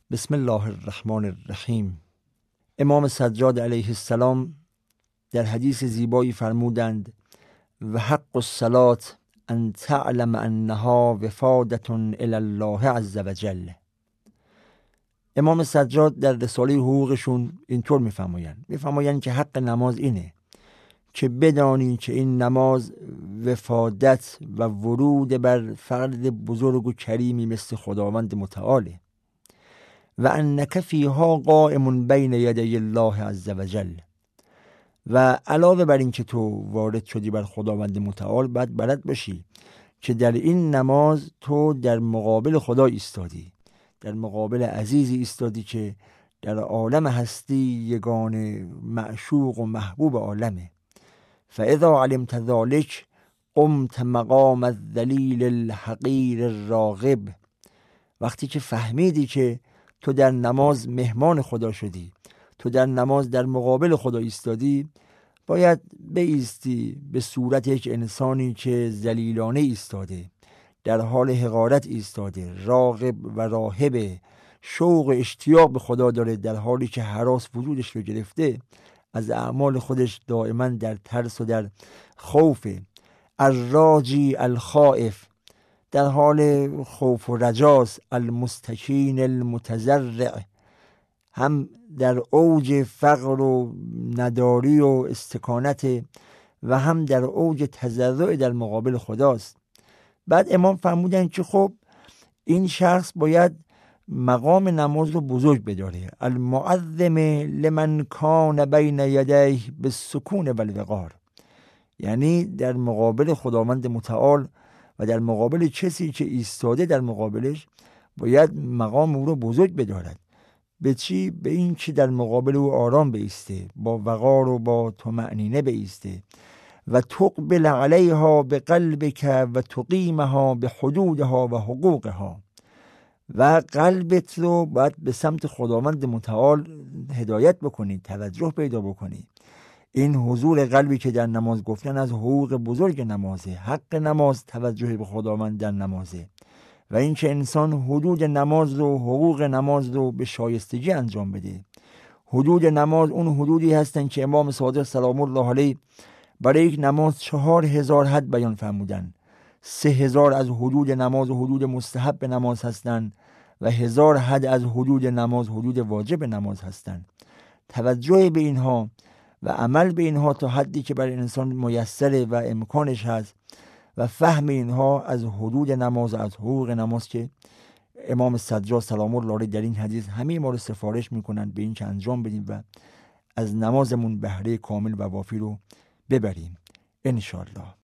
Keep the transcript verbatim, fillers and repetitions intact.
بسم الله الرحمن الرحیم. امام سجاد علیه السلام در حدیث زیبایی فرمودند و حق الصلاة ان تعلم انها وفادة الی الله عز وجل. امام سجاد در رساله حقوقشون اینطور میفرمایند میفرمایند که حق نماز اینه که بدانی که این نماز وفادت و ورود بر فرد بزرگ و کریمی مثل خداوند متعاله و انک فیها قائم بین یدی الله عز وجل. و علاوه بر این که تو وارد شدی بر خداوند متعال، باید بلد باشی که در این نماز تو در مقابل خدا ایستادی، در مقابل عزیزی ایستادی که در عالم هستی یگانه معشوق و محبوب عالمه. فاذا علمت ذلک قمت مقام الذلیل الحقیر الراغب. وقتی که فهمیدی که تو در نماز مهمان خدا شدی، تو در نماز در مقابل خدا ایستادی، باید بایستی به صورت یک انسانی که ذلیلانه ایستاده، در حال حقارت ایستاده، راغب و راهب، شوق و اشتیاق به خدا داره، در حالی که هراس وجودش رو گرفته، از اعمال خودش دائما در ترس و در خوف، الراجی الخائف، در حال خوف و رجاست، المستکین المتضرع، هم در اوج فقر و نداری و استکانت و هم در اوج تضرع در مقابل خداست. بعد امام فرمودن که خب این شخص باید مقام نماز رو بزرگ بداره، المعظم لمن کان بین یدیه بالسکون والوقار، یعنی در مقابل خداوند متعال و در مقابل کسی که ایستاده در مقابلش باید مقام او رو بزرگ بدارد. به چی؟ به این که در مقابل او آرام بایسته، با وقار و با طمأنینه بایسته و تقبل علیها به قلبک و تقیمها به حدودها و حقوقها، و قلبت رو باید به سمت خداوند متعال هدایت بکنی، توجه پیدا بکنی. این حضور قلبی که در نماز گفتن از حقوق بزرگ نمازه، حق نماز توجه به خداوند در نمازه، و این که انسان حدود نماز رو، حقوق نماز رو به شایستگی انجام بده. حدود نماز اون حدودی هستن که امام صادق سلام الله علیه برای یک نماز چهار هزار حد بیان فرمودن. سه هزار از حدود نماز و حدود مستحب نماز هستن و هزار حد از حدود نماز حدود واجب نماز هستن. توجه به اینها و عمل به اینها تا حدی که برای انسان میسره و امکانش هست و فهم اینها از حدود نماز، از حقوق نماز که امام سجاد سلام الله علیه در این حدیث همه ما رو سفارش میکنن به این که انجام بدیم و از نمازمون بهره کامل و وافی رو ببریم ان شاء الله.